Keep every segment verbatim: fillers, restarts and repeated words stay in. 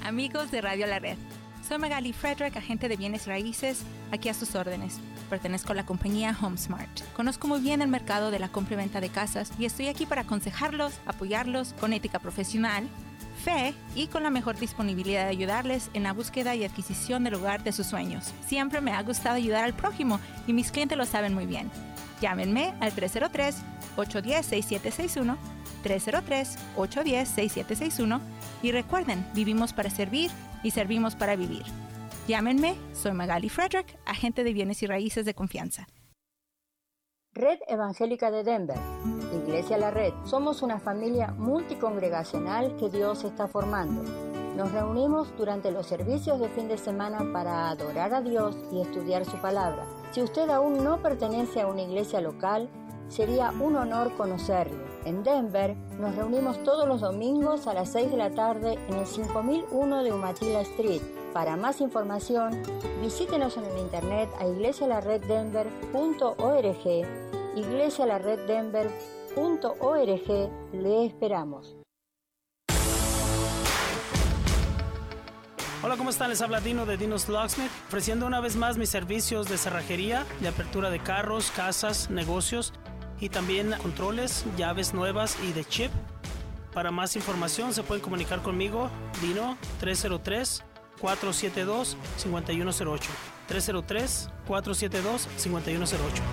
Amigos de Radio La Red, soy Magali Frederick, agente de bienes raíces, aquí a sus órdenes. Pertenezco a la compañía HomeSmart. Conozco muy bien el mercado de la compra y venta de casas y estoy aquí para aconsejarlos, apoyarlos con ética profesional, fe y con la mejor disponibilidad de ayudarles en la búsqueda y adquisición del hogar de sus sueños. Siempre me ha gustado ayudar al prójimo y mis clientes lo saben muy bien. Llámenme al tres cero tres, ocho uno cero, seis siete seis uno, tres cero tres, ocho uno cero, seis siete seis uno y recuerden, vivimos para servir y servimos para vivir. Llámenme, soy Magali Frederick, agente de bienes y raíces de confianza. Red Evangélica de Denver, Iglesia La Red. Somos una familia multicongregacional que Dios está formando. Nos reunimos durante los servicios de fin de semana para adorar a Dios y estudiar su palabra. Si usted aún no pertenece a una iglesia local, sería un honor conocerlo. En Denver nos reunimos todos los domingos a las seis de la tarde en el cinco mil uno de Umatilla Street. Para más información, visítenos en el internet a iglesia la red denver punto org, iglesia la red denver punto org. Le esperamos. Hola, ¿cómo están? Les habla Dino de Dino's Locksmith, ofreciendo una vez más mis servicios de cerrajería, de apertura de carros, casas, negocios y también controles, llaves nuevas y de chip. Para más información se pueden comunicar conmigo, Dino, tres cero tres, cuatro siete dos, cinco uno cero ocho, tres cero tres, cuatro siete dos, cinco uno cero ocho.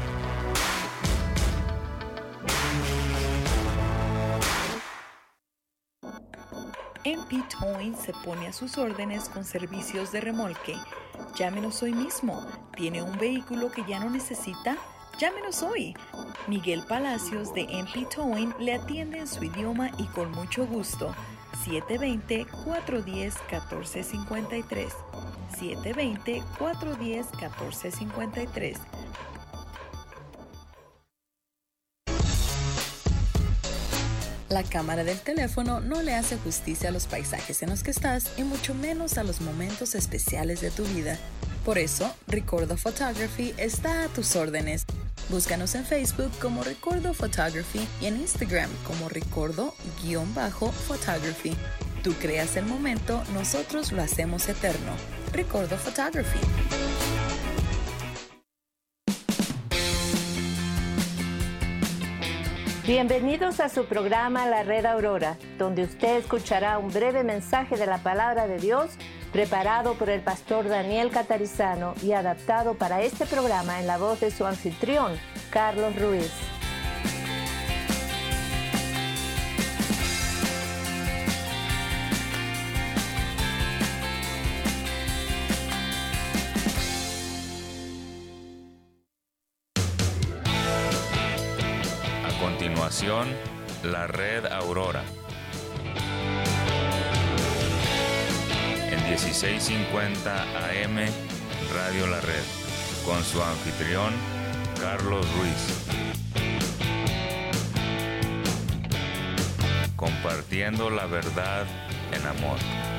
M P Towing se pone a sus órdenes con servicios de remolque. Llámenos hoy mismo. ¿Tiene un vehículo que ya no necesita? Llámenos hoy. Miguel Palacios de M P Towing le atiende en su idioma y con mucho gusto. siete dos cero, cuatro uno cero, uno cuatro cinco tres. siete dos cero, cuatro uno cero, uno cuatro cinco tres. La cámara del teléfono no le hace justicia a los paisajes en los que estás y mucho menos a los momentos especiales de tu vida. Por eso, Recordo Photography está a tus órdenes. Búscanos en Facebook como Recordo Photography y en Instagram como Recordo-Photography. Tú creas el momento, nosotros lo hacemos eterno. Recordo Photography. Bienvenidos a su programa La Red Aurora, donde usted escuchará un breve mensaje de la Palabra de Dios preparado por el pastor Daniel Catarizano y adaptado para este programa en la voz de su anfitrión, Carlos Ruiz. A continuación, La Red Aurora. En dieciséis cincuenta A M, Radio La Red, con su anfitrión, Carlos Ruiz. Compartiendo la verdad en amor.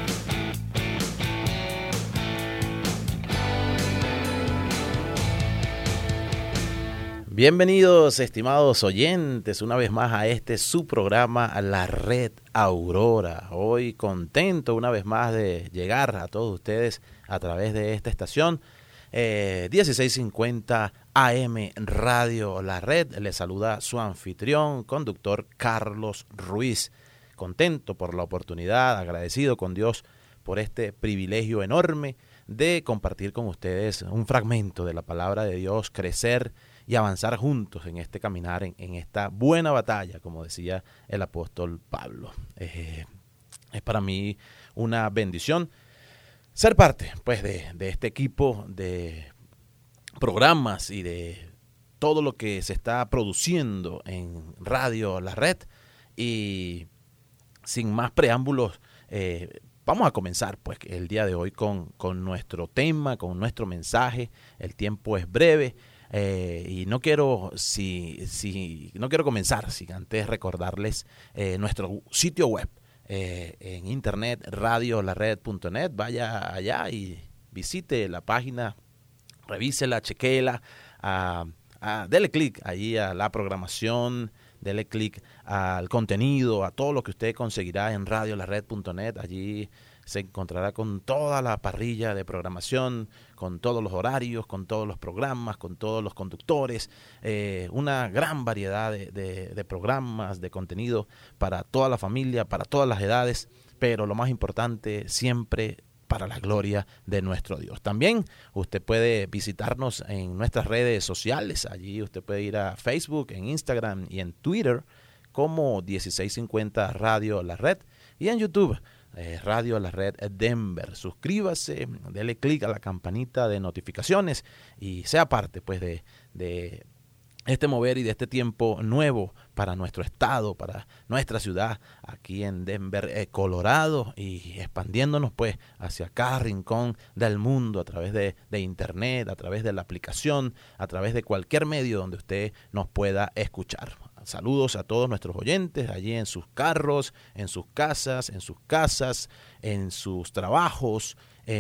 Bienvenidos, estimados oyentes, una vez más a este su programa La Red Aurora. Hoy contento una vez más de llegar a todos ustedes a través de esta estación eh, dieciséis cincuenta A M Radio La Red. Les saluda su anfitrión, conductor Carlos Ruiz. Contento por la oportunidad, agradecido con Dios por este privilegio enorme de compartir con ustedes un fragmento de la palabra de Dios, crecer y avanzar juntos en este caminar, en, en esta buena batalla, como decía el apóstol Pablo. Eh, es para mí una bendición ser parte pues, de, de este equipo de programas y de todo lo que se está produciendo en Radio La Red. Y sin más preámbulos, eh, vamos a comenzar pues, el día de hoy con, con nuestro tema, con nuestro mensaje. El tiempo es breve. Eh, y no quiero si, si no quiero comenzar sin antes recordarles eh, nuestro sitio web eh, en internet, radio la red punto net. Vaya allá y visite la página, revísela, chequéela, uh, uh, dele clic allí a la programación, dele clic al contenido, a todo lo que usted conseguirá en radio la red punto net. Allí se encontrará con toda la parrilla de programación, con todos los horarios, con todos los programas, con todos los conductores, eh, una gran variedad de, de, de programas, de contenido para toda la familia, para todas las edades, pero lo más importante, siempre para la gloria de nuestro Dios. También usted puede visitarnos en nuestras redes sociales. Allí usted puede ir a Facebook, en Instagram y en Twitter como dieciséis cincuenta Radio La Red, y en YouTube eh, Radio La Red Denver. Suscríbase, dele clic a la campanita de notificaciones y sea parte pues de, de este mover y de este tiempo nuevo para nuestro estado, para nuestra ciudad aquí en Denver, eh, Colorado, y expandiéndonos pues hacia cada rincón del mundo a través de, de internet, a través de la aplicación, a través de cualquier medio donde usted nos pueda escuchar. Saludos a todos nuestros oyentes allí en sus carros, en sus casas, en sus casas, en sus trabajos,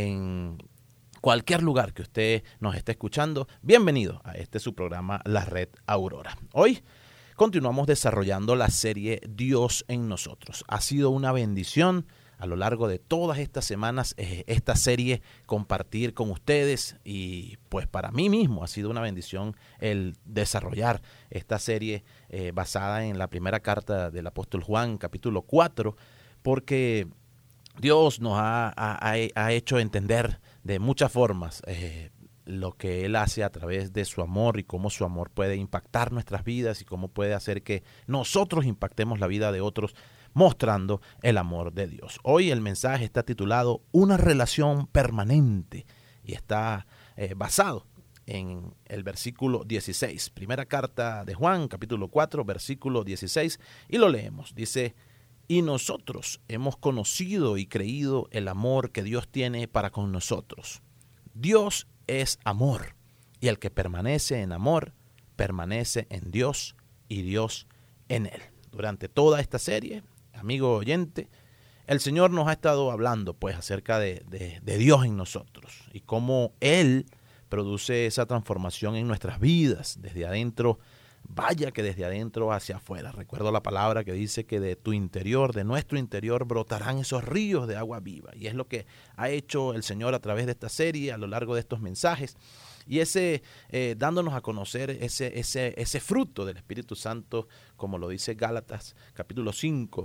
en cualquier lugar que usted nos esté escuchando. Bienvenido a este su programa La Red Aurora. Hoy continuamos desarrollando la serie Dios en nosotros. Ha sido una bendición a lo largo de todas estas semanas eh, esta serie compartir con ustedes, y pues para mí mismo ha sido una bendición el desarrollar esta serie eh, basada en la primera carta del apóstol Juan, capítulo cuatro, porque Dios nos ha, ha, ha hecho entender de muchas formas eh, lo que Él hace a través de su amor y cómo su amor puede impactar nuestras vidas y cómo puede hacer que nosotros impactemos la vida de otros mostrando el amor de Dios. Hoy el mensaje está titulado Una relación permanente y está eh, basado en el versículo dieciséis. Primera carta de Juan, capítulo cuatro, versículo dieciséis, y lo leemos. Dice: y nosotros hemos conocido y creído el amor que Dios tiene para con nosotros. Dios es amor, y el que permanece en amor, permanece en Dios y Dios en él. Durante toda esta serie, amigo oyente, el Señor nos ha estado hablando pues acerca de, de, de Dios en nosotros y cómo Él produce esa transformación en nuestras vidas desde adentro. Vaya que desde adentro hacia afuera. Recuerdo la palabra que dice que de tu interior, de nuestro interior, brotarán esos ríos de agua viva. Y es lo que ha hecho el Señor a través de esta serie, a lo largo de estos mensajes. Y ese, eh, dándonos a conocer ese, ese, ese fruto del Espíritu Santo, como lo dice Gálatas capítulo cinco,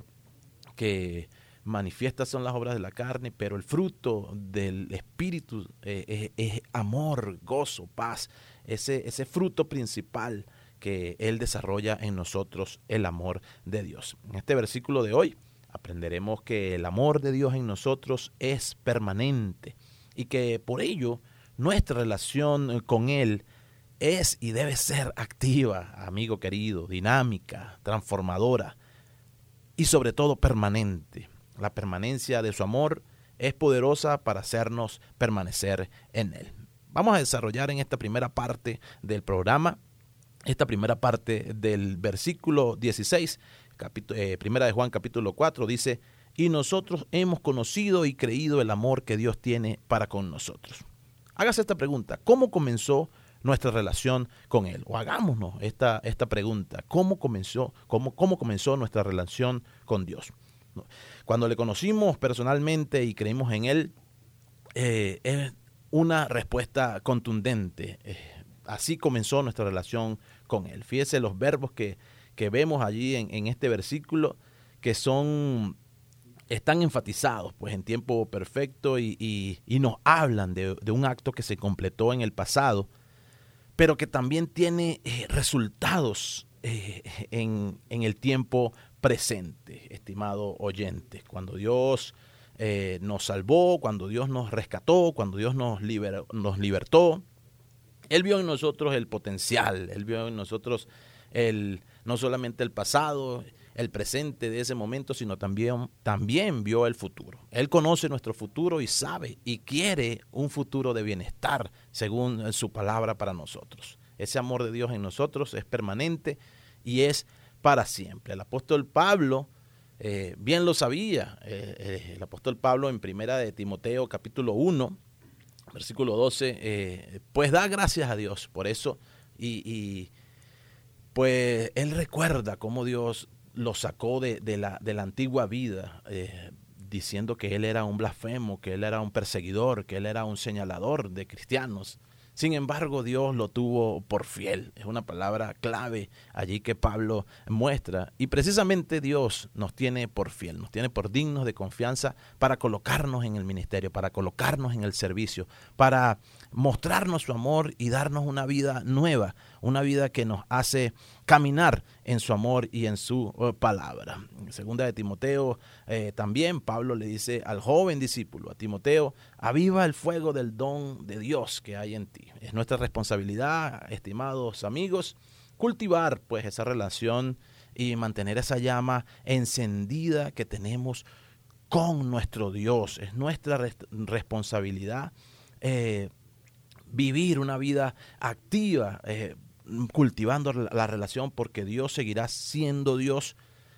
que manifiestas son las obras de la carne, pero el fruto del Espíritu eh, es, es amor, gozo, paz. Ese, ese fruto principal que Él desarrolla en nosotros, el amor de Dios. En este versículo de hoy aprenderemos que el amor de Dios en nosotros es permanente y que por ello nuestra relación con Él es y debe ser activa, amigo querido, dinámica, transformadora y sobre todo permanente. La permanencia de su amor es poderosa para hacernos permanecer en Él. Vamos a desarrollar en esta primera parte del programa Esta primera parte del versículo dieciséis, capítulo, eh, primera de Juan capítulo cuatro, dice: y nosotros hemos conocido y creído el amor que Dios tiene para con nosotros. Hágase esta pregunta: ¿cómo comenzó nuestra relación con Él? O hagámonos esta, esta pregunta: ¿cómo comenzó, cómo, cómo comenzó nuestra relación con Dios? Cuando le conocimos personalmente y creímos en Él, eh, es una respuesta contundente. Eh, así comenzó nuestra relación con Él. Fíjese los verbos que, que vemos allí en, en este versículo, que son, están enfatizados pues en tiempo perfecto y, y, y nos hablan de, de un acto que se completó en el pasado, pero que también tiene eh, resultados eh, en, en el tiempo presente, estimado oyente. Cuando Dios eh, nos salvó, cuando Dios nos rescató, cuando Dios nos, liber, nos libertó, Él vio en nosotros el potencial, Él vio en nosotros el, no solamente el pasado, el presente de ese momento, sino también, también vio el futuro. Él conoce nuestro futuro y sabe y quiere un futuro de bienestar según su palabra para nosotros. Ese amor de Dios en nosotros es permanente y es para siempre. El apóstol Pablo eh, bien lo sabía. Eh, eh, el apóstol Pablo en primera de Timoteo capítulo uno, versículo doce, eh, pues da gracias a Dios por eso y, y pues él recuerda cómo Dios lo sacó de, de, la, de la antigua vida, eh, diciendo que él era un blasfemo, que él era un perseguidor, que él era un señalador de cristianos. Sin embargo, Dios lo tuvo por fiel. Es una palabra clave allí que Pablo muestra. Y precisamente Dios nos tiene por fiel, nos tiene por dignos de confianza para colocarnos en el ministerio, para colocarnos en el servicio, para mostrarnos su amor y darnos una vida nueva, una vida que nos hace caminar en su amor y en su uh, palabra. En segunda de Timoteo eh, también Pablo le dice al joven discípulo, a Timoteo: aviva el fuego del don de Dios que hay en ti. Es nuestra responsabilidad, estimados amigos, cultivar pues esa relación y mantener esa llama encendida que tenemos con nuestro Dios. Es nuestra res- responsabilidad eh, vivir una vida activa, eh, cultivando la relación, porque Dios seguirá siendo Dios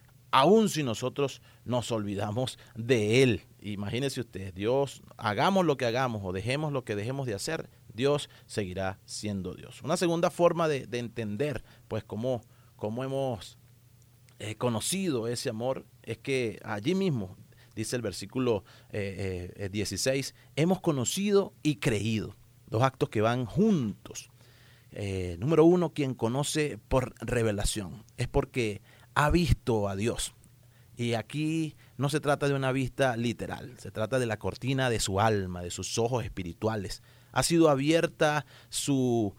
aun si nosotros nos olvidamos de Él. Imagínese usted, Dios, hagamos lo que hagamos o dejemos lo que dejemos de hacer, Dios seguirá siendo Dios. Una segunda forma de, de entender pues cómo, cómo hemos eh, conocido ese amor es que allí mismo dice el versículo eh, eh, dieciséis, hemos conocido y creído. Dos actos que van juntos. Eh, número uno, quien conoce por revelación. Es porque ha visto a Dios. Y aquí no se trata de una vista literal. Se trata de la cortina de su alma, de sus ojos espirituales. Ha sido abierta su...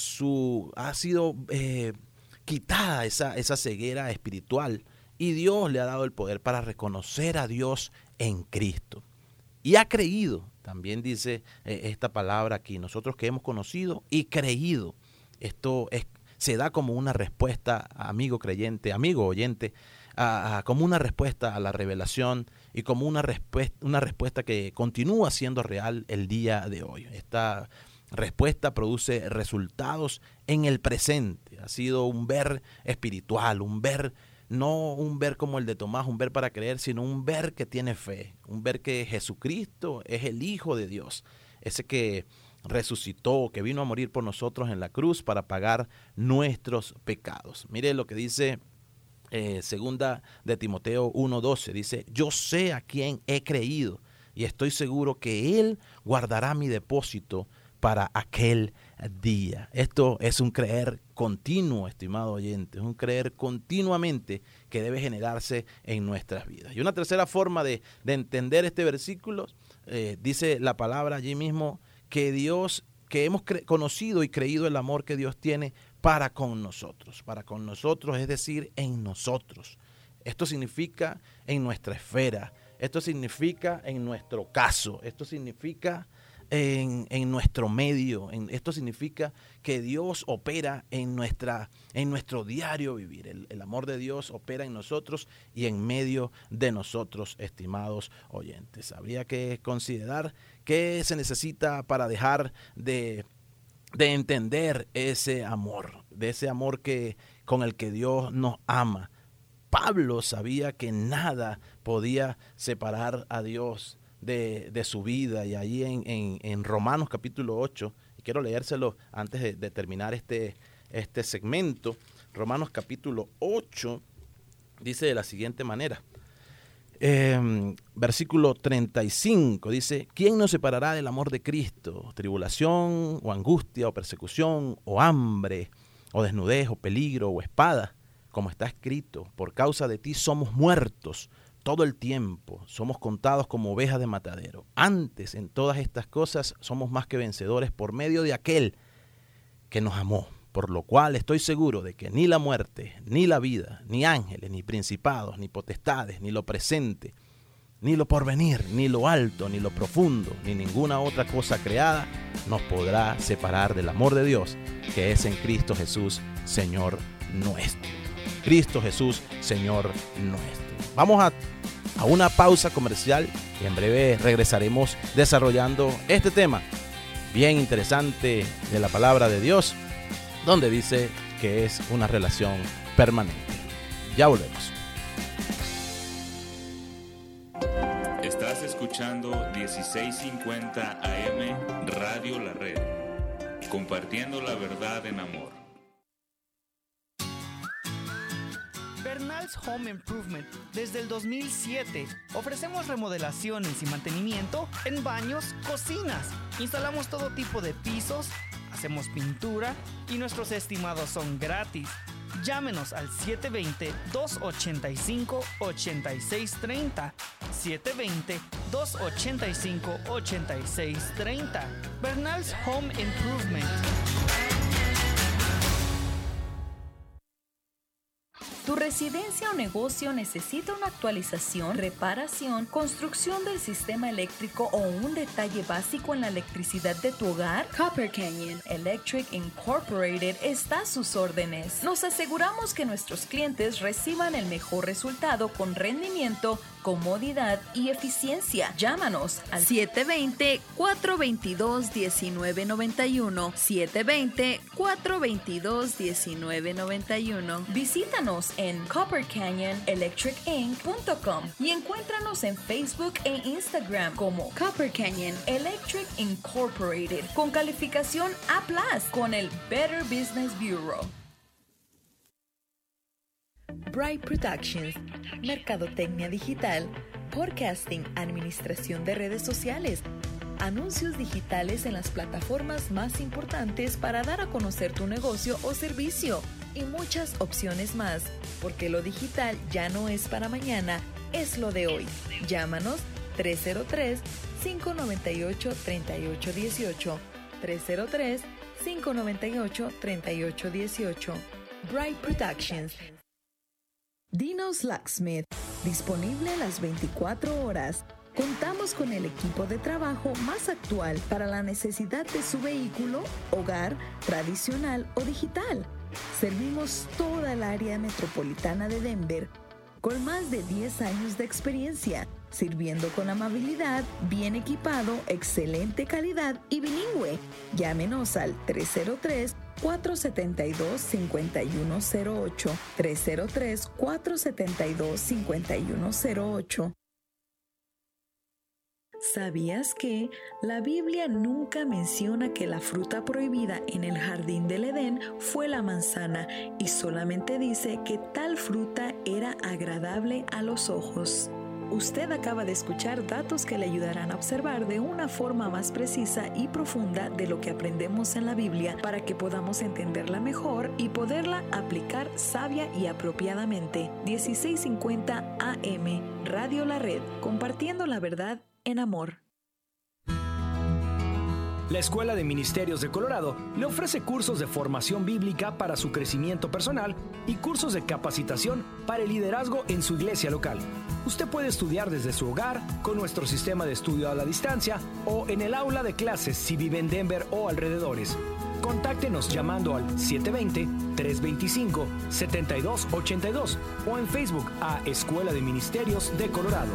su ha sido eh, quitada esa, esa ceguera espiritual. Y Dios le ha dado el poder para reconocer a Dios en Cristo. Y ha creído. También dice eh, esta palabra aquí, nosotros que hemos conocido y creído. Esto es, se da como una respuesta, amigo creyente, amigo oyente, a, a, como una respuesta a la revelación y como una respuesta, una respuesta que continúa siendo real el día de hoy. Esta respuesta produce resultados en el presente. Ha sido un ver espiritual, un ver, no un ver como el de Tomás, un ver para creer, sino un ver que tiene fe, un ver que Jesucristo es el Hijo de Dios, ese que resucitó, que vino a morir por nosotros en la cruz para pagar nuestros pecados. Mire lo que dice eh, segunda de Timoteo uno doce, dice, yo sé a quién he creído y estoy seguro que Él guardará mi depósito para aquel día. Esto es un creer continuo, estimado oyente, es un creer continuamente que debe generarse en nuestras vidas. Y una tercera forma de, de entender este versículo, eh, dice la palabra allí mismo, que Dios, que hemos cre- conocido y creído el amor que Dios tiene para con nosotros, para con nosotros, es decir, en nosotros. Esto significa en nuestra esfera, esto significa en nuestro caso, esto significa En, en nuestro medio. En, esto significa que Dios opera en, nuestra, en nuestro diario vivir. El, el amor de Dios opera en nosotros y en medio de nosotros, estimados oyentes. Habría que considerar qué se necesita para dejar de, de entender ese amor, de ese amor que, con el que Dios nos ama. Pablo sabía que nada podía separar a Dios De, de su vida, y allí en, en, en Romanos capítulo ocho, y quiero leérselo antes de, de terminar este, este segmento. Romanos capítulo ocho dice de la siguiente manera, eh, versículo treinta y cinco, dice, ¿quién nos separará del amor de Cristo? ¿Tribulación o angustia o persecución o hambre o desnudez o peligro o espada? Como está escrito, por causa de ti somos muertos todo el tiempo, somos contados como ovejas de matadero. Antes, en todas estas cosas, somos más que vencedores por medio de aquel que nos amó. Por lo cual estoy seguro de que ni la muerte, ni la vida, ni ángeles, ni principados, ni potestades, ni lo presente, ni lo porvenir, ni lo alto, ni lo profundo, ni ninguna otra cosa creada nos podrá separar del amor de Dios, que es en Cristo Jesús, Señor nuestro. Cristo Jesús, Señor nuestro. Vamos a, a una pausa comercial y en breve regresaremos desarrollando este tema bien interesante de la palabra de Dios, donde dice que es una relación permanente. Ya volvemos. Estás escuchando dieciséis cincuenta A M Radio La Red, compartiendo la verdad en amor. Bernal's Home Improvement. Desde el dos mil siete ofrecemos remodelaciones y mantenimiento en baños, cocinas. Instalamos todo tipo de pisos, hacemos pintura y nuestros estimados son gratis. Llámenos al siete dos cero, dos ocho cinco, ocho seis tres cero. siete dos cero, dos ocho cinco, ocho seis tres cero. Bernal's Home Improvement. ¿Tu residencia o negocio necesita una actualización, reparación, construcción del sistema eléctrico o un detalle básico en la electricidad de tu hogar? Copper Canyon Electric Incorporated está a sus órdenes. Nos aseguramos que nuestros clientes reciban el mejor resultado con rendimiento, comodidad y eficiencia. Llámanos al siete dos cero, cuatro dos dos, uno nueve nueve uno, siete dos cero, cuatro dos dos, uno nueve nueve uno. Visítanos en copper canyon electric inc punto com y encuéntranos en Facebook e Instagram como Copper Canyon Electric Incorporated con calificación A plus con el Better Business Bureau. Bright Productions, mercadotecnia digital, podcasting, administración de redes sociales, anuncios digitales en las plataformas más importantes para dar a conocer tu negocio o servicio y muchas opciones más, porque lo digital ya no es para mañana, es lo de hoy. Llámanos tres cero tres, cinco nueve ocho, tres ocho uno ocho, tres cero tres, cinco nueve ocho, tres ocho uno ocho. Bright Productions. Dino's Locksmith, disponible las veinticuatro horas. Contamos con el equipo de trabajo más actual para la necesidad de su vehículo, hogar, tradicional o digital. Servimos toda el área metropolitana de Denver con más de diez años de experiencia, sirviendo con amabilidad, bien equipado, excelente calidad y bilingüe. Llámenos al tres cero tres, cuatro siete dos, cinco uno cero ocho, tres cero tres, cuatro siete dos, cinco uno cero ocho. ¿Sabías que la Biblia nunca menciona que la fruta prohibida en el jardín del Edén fue la manzana y solamente dice que tal fruta era agradable a los ojos? Usted acaba de escuchar datos que le ayudarán a observar de una forma más precisa y profunda de lo que aprendemos en la Biblia para que podamos entenderla mejor y poderla aplicar sabia y apropiadamente. dieciséis cincuenta A M, Radio La Red, compartiendo la verdad en amor. La Escuela de Ministerios de Colorado le ofrece cursos de formación bíblica para su crecimiento personal y cursos de capacitación para el liderazgo en su iglesia local. Usted puede estudiar desde su hogar con nuestro sistema de estudio a la distancia o en el aula de clases si vive en Denver o alrededores. Contáctenos llamando al siete dos cero, tres dos cinco, siete dos ocho dos o en Facebook a Escuela de Ministerios de Colorado.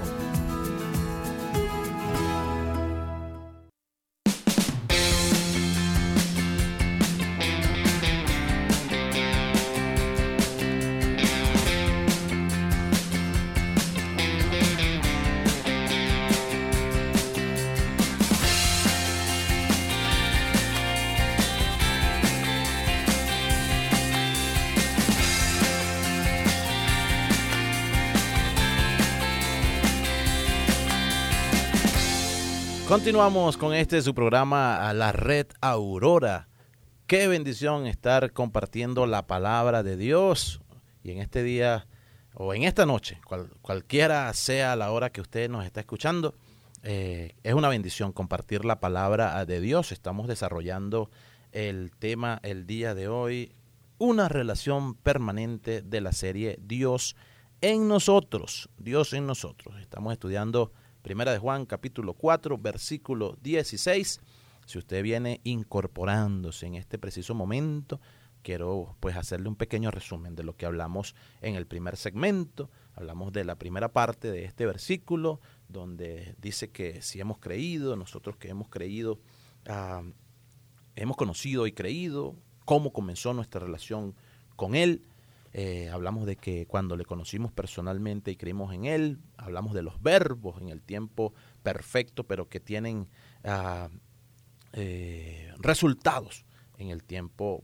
Continuamos con este su programa, La Red Aurora. Qué bendición estar compartiendo la palabra de Dios. Y en este día, o en esta noche, cual, cualquiera sea la hora que usted nos está escuchando, eh, es una bendición compartir la palabra de Dios. Estamos desarrollando el tema el día de hoy, una relación permanente de la serie Dios en nosotros. Dios en nosotros. Estamos estudiando Primera de Juan, capítulo cuatro, versículo dieciséis. Si usted viene incorporándose en este preciso momento, quiero pues hacerle un pequeño resumen de lo que hablamos en el primer segmento. Hablamos de la primera parte de este versículo, donde dice que si hemos creído, nosotros que hemos creído, uh, hemos conocido y creído, cómo comenzó nuestra relación con Él. Eh, hablamos de que cuando le conocimos personalmente y creímos en Él, hablamos de los verbos en el tiempo perfecto, pero que tienen uh, eh, resultados en el tiempo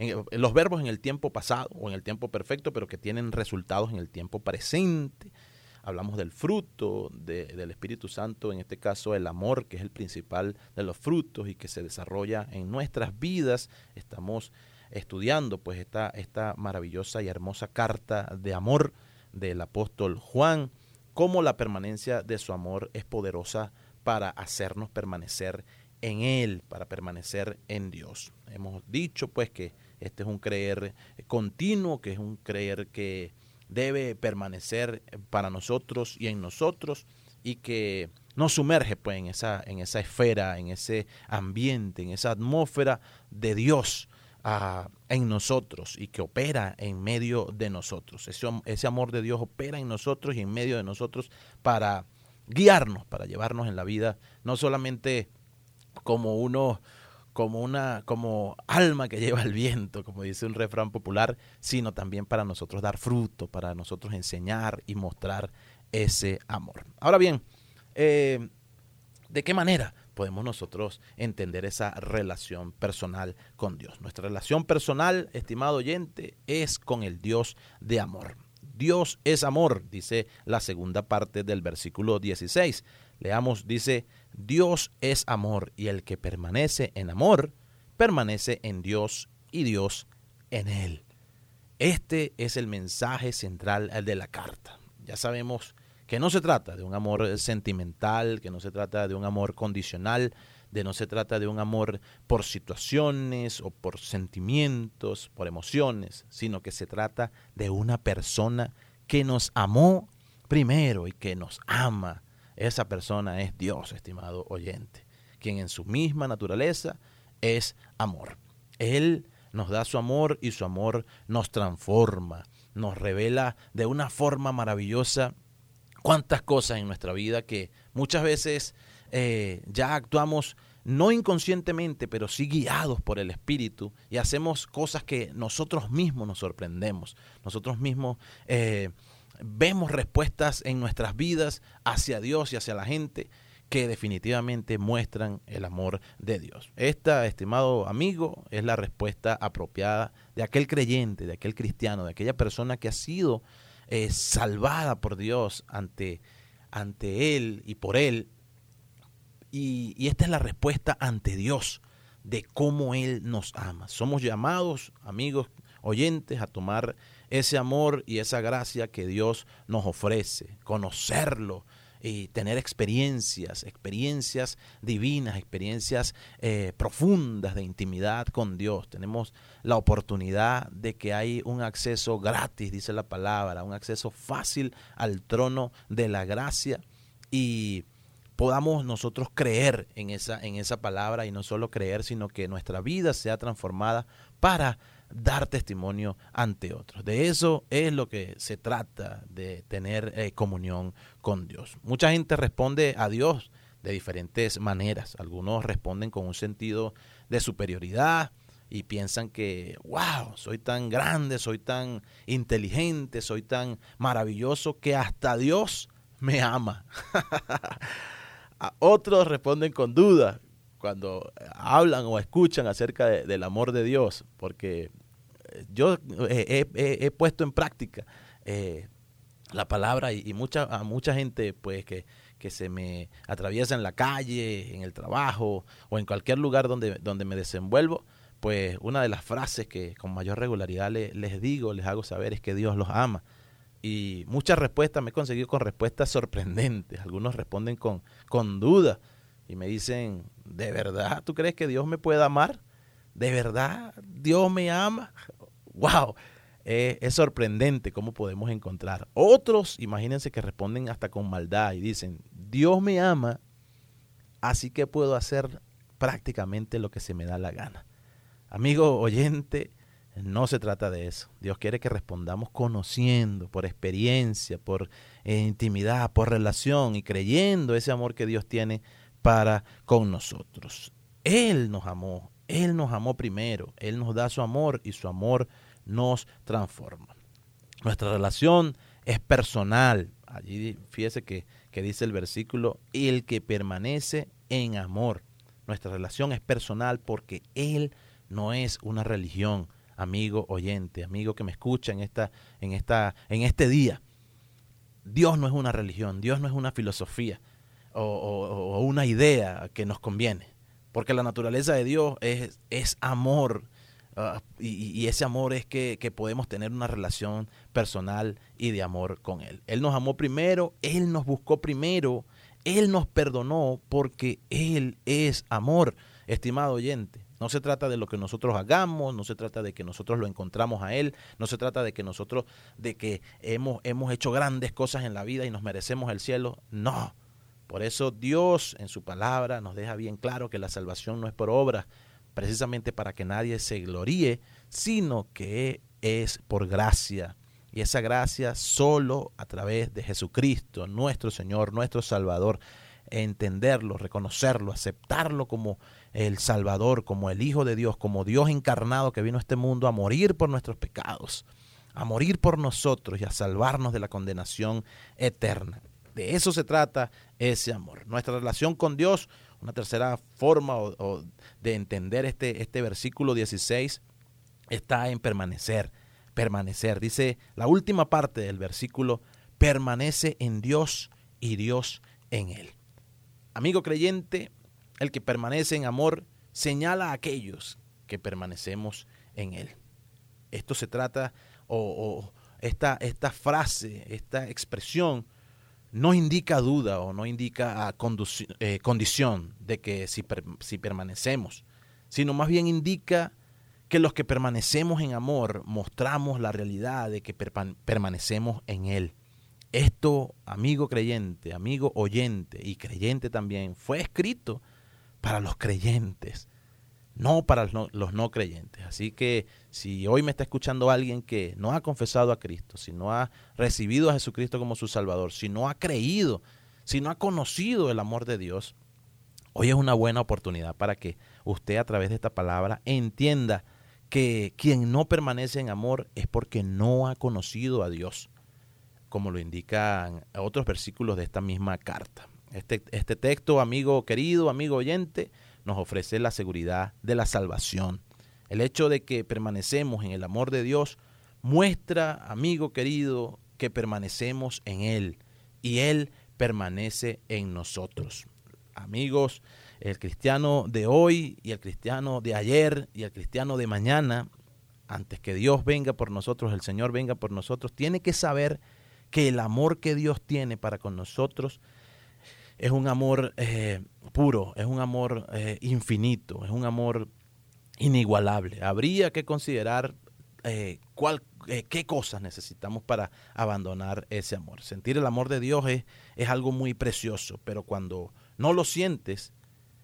en, los verbos en el tiempo pasado o en el tiempo perfecto, pero que tienen resultados en el tiempo presente. Hablamos del fruto de, del Espíritu Santo, en este caso el amor, que es el principal de los frutos y que se desarrolla en nuestras vidas. Estamos estudiando pues esta, esta maravillosa y hermosa carta de amor del apóstol Juan, cómo la permanencia de su amor es poderosa para hacernos permanecer en Él, para permanecer en Dios. Hemos dicho pues que este es un creer continuo, que es un creer que debe permanecer para nosotros y en nosotros, y que nos sumerge pues en esa, en esa esfera, en ese ambiente, en esa atmósfera de Dios uh, en nosotros, y que opera en medio de nosotros. Ese, ese amor de Dios opera en nosotros y en medio de nosotros para guiarnos, para llevarnos en la vida, no solamente como uno como una como alma que lleva el viento, como dice un refrán popular, sino también para nosotros dar fruto, para nosotros enseñar y mostrar ese amor. Ahora bien, eh, ¿de qué manera podemos nosotros entender esa relación personal con Dios? Nuestra relación personal, estimado oyente, es con el Dios de amor. Dios es amor, dice la segunda parte del versículo dieciséis. Leamos, dice, Dios es amor, y el que permanece en amor, permanece en Dios y Dios en él. Este es el mensaje central de la carta. Ya sabemos que no se trata de un amor sentimental, que no se trata de un amor condicional, de no se trata de un amor por situaciones o por sentimientos, por emociones, sino que se trata de una persona que nos amó primero y que nos ama. Esa persona es Dios, estimado oyente, quien en su misma naturaleza es amor. Él nos da su amor y su amor nos transforma, nos revela de una forma maravillosa cuántas cosas en nuestra vida que muchas veces eh, ya actuamos no inconscientemente, pero sí guiados por el Espíritu, y hacemos cosas que nosotros mismos nos sorprendemos, nosotros mismos eh, vemos respuestas en nuestras vidas hacia Dios y hacia la gente que definitivamente muestran el amor de Dios. Esta, estimado amigo, es la respuesta apropiada de aquel creyente, de aquel cristiano, de aquella persona que ha sido eh, salvada por Dios ante, ante Él y por Él. Y, y esta es la respuesta ante Dios de cómo Él nos ama. Somos llamados, amigos oyentes, a tomar ese amor y esa gracia que Dios nos ofrece, conocerlo y tener experiencias, experiencias divinas, experiencias eh, profundas de intimidad con Dios. Tenemos la oportunidad de que hay un acceso gratis, dice la palabra, un acceso fácil al trono de la gracia, y podamos nosotros creer en esa, en esa palabra, y no solo creer, sino que nuestra vida sea transformada para dar testimonio ante otros. De eso es lo que se trata, de tener eh, comunión con Dios. Mucha gente responde a Dios de diferentes maneras. Algunos responden con un sentido de superioridad y piensan que, wow, soy tan grande, soy tan inteligente, soy tan maravilloso que hasta Dios me ama. A otros responden con duda cuando hablan o escuchan acerca de, del amor de Dios, porque yo he, he, he puesto en práctica eh, la palabra, y, y mucha, a mucha gente pues que, que se me atraviesa en la calle, en el trabajo o en cualquier lugar donde, donde me desenvuelvo, pues una de las frases que con mayor regularidad le, les digo, les hago saber, es que Dios los ama. Y muchas respuestas me he conseguido con respuestas sorprendentes. Algunos responden con, con duda y me dicen, ¿de verdad tú crees que Dios me puede amar? ¿De verdad Dios me ama? ¡Wow! Eh, es sorprendente cómo podemos encontrar. Otros, imagínense, que responden hasta con maldad y dicen, Dios me ama, así que puedo hacer prácticamente lo que se me da la gana. Amigo oyente, no se trata de eso. Dios quiere que respondamos conociendo, por experiencia, por eh, intimidad, por relación, y creyendo ese amor que Dios tiene para con nosotros. Él nos amó, Él nos amó primero, Él nos da su amor y su amor nos transforma. Nuestra relación es personal. Allí fíjese que, que dice el versículo, el que permanece en amor. Nuestra relación es personal porque Él no es una religión. amigo oyente, amigo que me escucha en esta, en esta, en este día. Dios no es una religión, Dios no es una filosofía o, o, o una idea que nos conviene, porque la naturaleza de Dios es, es amor, uh, y, y ese amor es que, que podemos tener una relación personal y de amor con Él. Él nos amó primero, Él nos buscó primero, Él nos perdonó porque Él es amor, estimado oyente. No se trata de lo que nosotros hagamos, no se trata de que nosotros lo encontramos a Él, no se trata de que nosotros, de que hemos, hemos hecho grandes cosas en la vida y nos merecemos el cielo. No. Por eso Dios en su palabra nos deja bien claro que la salvación no es por obras, precisamente para que nadie se gloríe, sino que es por gracia. Y esa gracia solo a través de Jesucristo, nuestro Señor, nuestro Salvador. Entenderlo, reconocerlo, aceptarlo como el Salvador, como el Hijo de Dios, como Dios encarnado que vino a este mundo a morir por nuestros pecados, a morir por nosotros y a salvarnos de la condenación eterna. De eso se trata ese amor. Nuestra relación con Dios, una tercera forma o, o de entender este, este versículo dieciséis, está en permanecer, permanecer. Dice la última parte del versículo, permanece en Dios y Dios en él. Amigo creyente, el que permanece en amor señala a aquellos que permanecemos en él. Esto se trata, o, o esta, esta frase, esta expresión, no indica duda o no indica a conduci- eh, condición de que si, per, si permanecemos, sino más bien indica que los que permanecemos en amor mostramos la realidad de que per, permanecemos en él. Esto, amigo creyente, amigo oyente y creyente también, fue escrito para los creyentes, no para los no, los no creyentes. Así que si hoy me está escuchando alguien que no ha confesado a Cristo, si no ha recibido a Jesucristo como su Salvador, si no ha creído, si no ha conocido el amor de Dios, hoy es una buena oportunidad para que usted a través de esta palabra entienda que quien no permanece en amor es porque no ha conocido a Dios, como lo indican otros versículos de esta misma carta. Este, este texto, amigo querido, amigo oyente, nos ofrece la seguridad de la salvación. El hecho de que permanecemos en el amor de Dios muestra, amigo querido, que permanecemos en Él y Él permanece en nosotros. Amigos, el cristiano de hoy y el cristiano de ayer y el cristiano de mañana, antes que Dios venga por nosotros, el Señor venga por nosotros, tiene que saber que el amor que Dios tiene para con nosotros es un amor eh, puro, es un amor eh, infinito, es un amor inigualable. Habría que considerar eh, cuál, eh, qué cosas necesitamos para abandonar ese amor. Sentir el amor de Dios es, es algo muy precioso, pero cuando no lo sientes,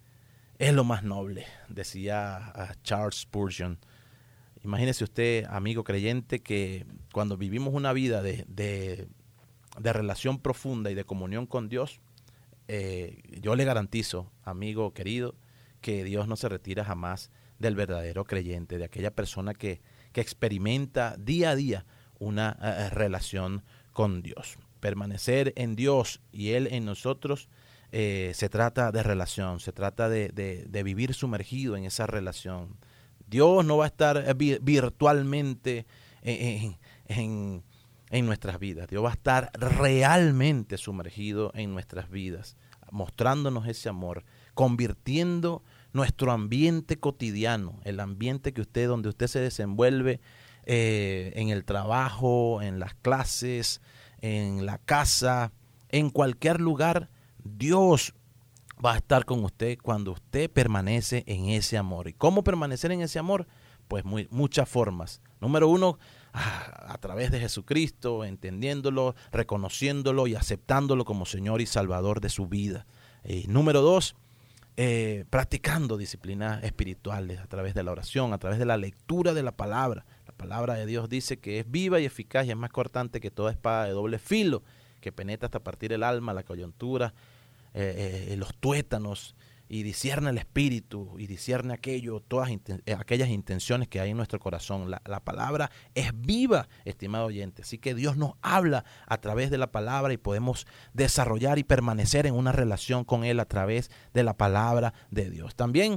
es lo más noble, decía Charles Spurgeon. Imagínese usted, amigo creyente, que cuando vivimos una vida de, de, de relación profunda y de comunión con Dios, eh, yo le garantizo, amigo querido, que Dios no se retira jamás del verdadero creyente, de aquella persona que, que experimenta día a día una uh, relación con Dios. Permanecer en Dios y Él en nosotros, eh, se trata de relación, se trata de, de, de vivir sumergido en esa relación. Dios no va a estar virtualmente en, en, en nuestras vidas. Dios va a estar realmente sumergido en nuestras vidas, mostrándonos ese amor, convirtiendo nuestro ambiente cotidiano, el ambiente que usted, donde usted se desenvuelve, eh, en el trabajo, en las clases, en la casa, en cualquier lugar, Dios va a estar con usted cuando usted permanece en ese amor. ¿Y cómo permanecer en ese amor? Pues muy, muchas formas. Número uno, a, a través de Jesucristo, entendiéndolo, reconociéndolo y aceptándolo como Señor y Salvador de su vida. Eh, número dos, eh, practicando disciplinas espirituales a través de la oración, a través de la lectura de la palabra. La palabra de Dios dice que es viva y eficaz y es más cortante que toda espada de doble filo, que penetra hasta partir el alma, la coyuntura, Eh, eh, los tuétanos, y discierne el espíritu y discierne aquello, todas inten- aquellas intenciones que hay en nuestro corazón. La, la palabra es viva, estimado oyente, así que Dios nos habla a través de la palabra y podemos desarrollar y permanecer en una relación con Él a través de la palabra de Dios. También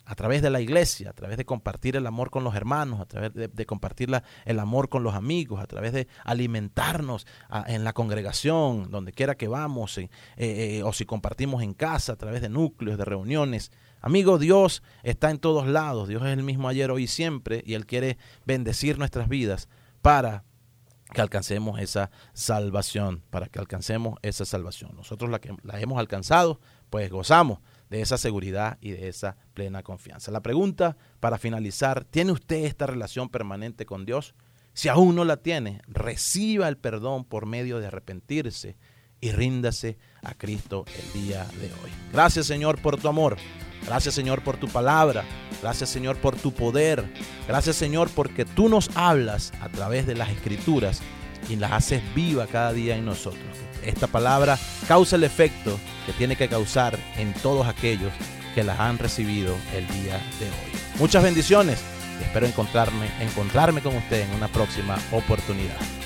a través de la iglesia, a través de compartir el amor con los hermanos, a través de, de compartir la, el amor con los amigos, a través de alimentarnos a, en la congregación, donde quiera que vamos, eh, eh, o si compartimos en casa, a través de núcleos, de reuniones. Amigo, Dios está en todos lados. Dios es el mismo ayer, hoy y siempre, y Él quiere bendecir nuestras vidas para que alcancemos esa salvación, para que alcancemos esa salvación. Nosotros la que la hemos alcanzado, pues gozamos de esa seguridad y de esa plena confianza. La pregunta para finalizar: ¿tiene usted esta relación permanente con Dios? Si aún no la tiene, reciba el perdón por medio de arrepentirse y ríndase a Cristo el día de hoy. Gracias, Señor, por tu amor. Gracias, Señor, por tu palabra. Gracias, Señor, por tu poder. Gracias, Señor, porque tú nos hablas a través de las Escrituras y las haces viva cada día en nosotros. Esta palabra causa el efecto que tiene que causar en todos aquellos que las han recibido el día de hoy. Muchas bendiciones y espero encontrarme, encontrarme con usted en una próxima oportunidad.